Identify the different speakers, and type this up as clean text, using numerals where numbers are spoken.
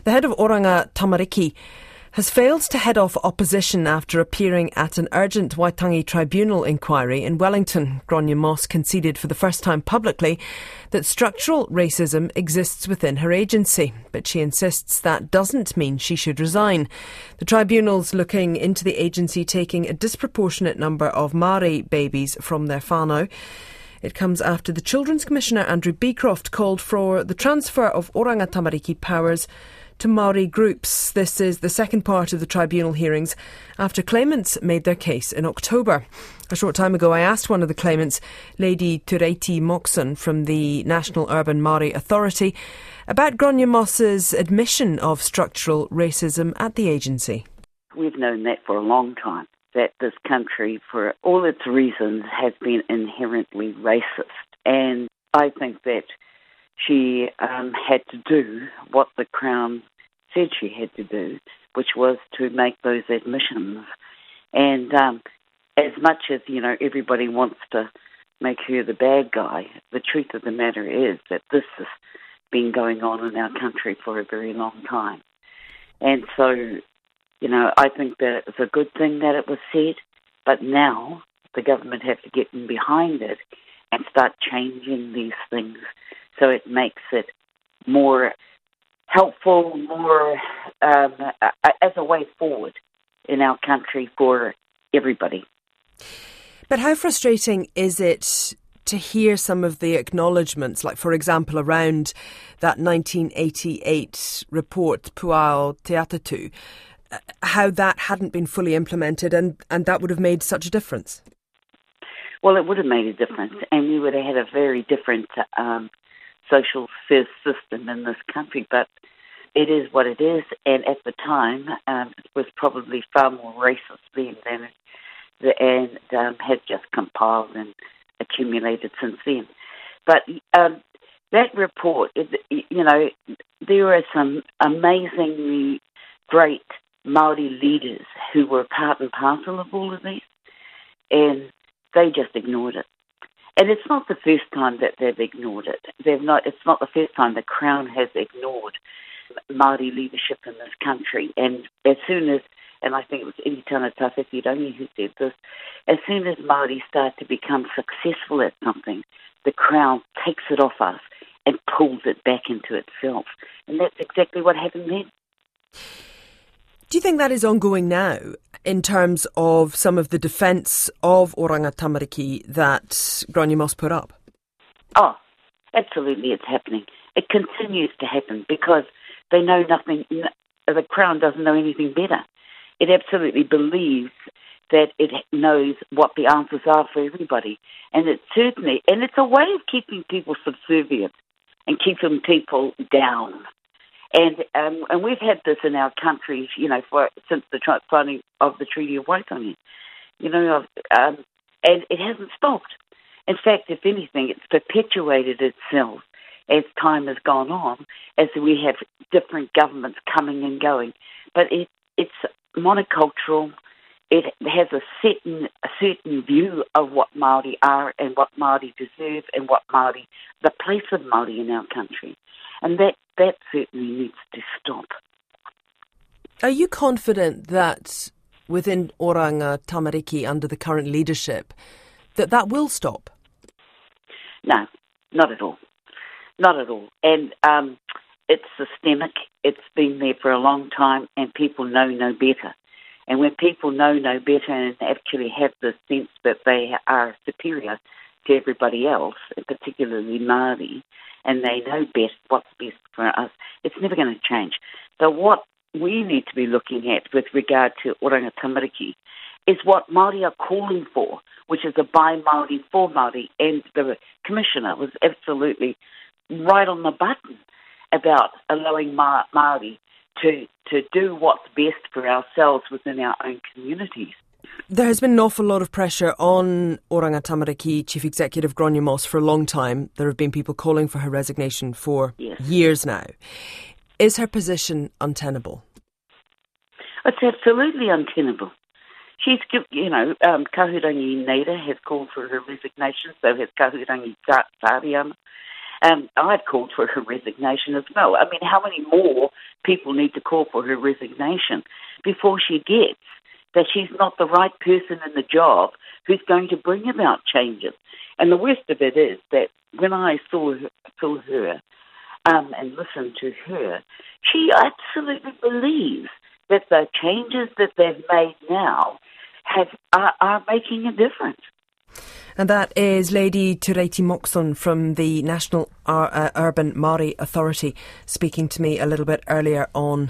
Speaker 1: The head of Oranga Tamariki has failed to head off opposition after appearing at an urgent Waitangi Tribunal inquiry in Wellington. Gráinne Moss conceded for the first time publicly that structural racism exists within her agency, but she insists that doesn't mean she should resign. The tribunal's looking into the agency taking a disproportionate number of Māori babies from their whānau. It comes after the Children's Commissioner Andrew Beecroft called for the transfer of Oranga Tamariki powers to Māori groups. This is the second part of the tribunal hearings after claimants made their case in October. A short time ago I asked one of the claimants, Lady Tureiti Moxon from the National Urban Māori Authority, about Gráinne Moss's admission of structural racism at the agency.
Speaker 2: We've known that for a long time, that this country, for all its reasons, has been inherently racist. And I think that she had to do what the Crown said she had to do, which was to make those admissions. And as much as, everybody wants to make her the bad guy, the truth of the matter is that this has been going on in our country for a very long time. And so, I think that it was a good thing that it was said, but now the government have to get in behind it and start changing these things so it makes it more helpful, more as a way forward in our country for everybody.
Speaker 1: But how frustrating is it to hear some of the acknowledgements, like, for example, around that 1988 report, Puao Te Atatu, how that hadn't been fully implemented and that would have made such a difference?
Speaker 2: Well, it would have made a difference, and we would have had a very different social system in this country, but it is what it is, and at the time it was probably far more racist then and has just compiled and accumulated since then. But that report, there are some amazingly great Māori leaders who were part and parcel of all of these, and they just ignored it. And it's not the first time that they've ignored it. It's not the first time the Crown has ignored Māori leadership in this country. And as soon as, and I think it was Iritana Tawhiti who said this, as soon as Māori start to become successful at something, the Crown takes it off us and pulls it back into itself. And that's exactly what happened then.
Speaker 1: Do you think that is ongoing now in terms of some of the defence of Oranga Tamariki that Gráinne Moss put up?
Speaker 2: Oh, absolutely it's happening. It continues to happen because they know nothing, the Crown doesn't know anything better. It absolutely believes that it knows what the answers are for everybody. And it's certainly, and it's a way of keeping people subservient and keeping people down. And we've had this in our country, since the signing of the Treaty of Waitangi, and it hasn't stopped. In fact, if anything, it's perpetuated itself as time has gone on, as we have different governments coming and going. But it's monocultural. It has a certain view of what Māori are and what Māori deserve and what the place of Māori in our country. And that certainly needs to stop.
Speaker 1: Are you confident that within Oranga Tamariki, under the current leadership, that will stop?
Speaker 2: No, not at all. Not at all. And it's systemic. It's been there for a long time, and people know no better. And when people know no better and actually have the sense that they are superior to everybody else, particularly Māori, and they know best what's best for us, it's never going to change. So what we need to be looking at with regard to Oranga Tamariki is what Māori are calling for, which is a by Māori, for Māori, and the Commissioner was absolutely right on the button about allowing Māori to do what's best for ourselves within our own communities.
Speaker 1: There has been an awful lot of pressure on Oranga Tamariki, Chief Executive Gráinne Moss, for a long time. There have been people calling for her resignation for years now. Is her position untenable?
Speaker 2: It's absolutely untenable. She's, Kahurangi Nader has called for her resignation, so has Kahurangi Tāriama. I've called for her resignation as well. I mean, how many more people need to call for her resignation before she gets that she's not the right person in the job who's going to bring about changes? And the worst of it is that when I saw her and listened to her, she absolutely believes that the changes that they've made now are making a difference.
Speaker 1: And that is Lady Tureti Moxon from the National Urban Māori Authority speaking to me a little bit earlier on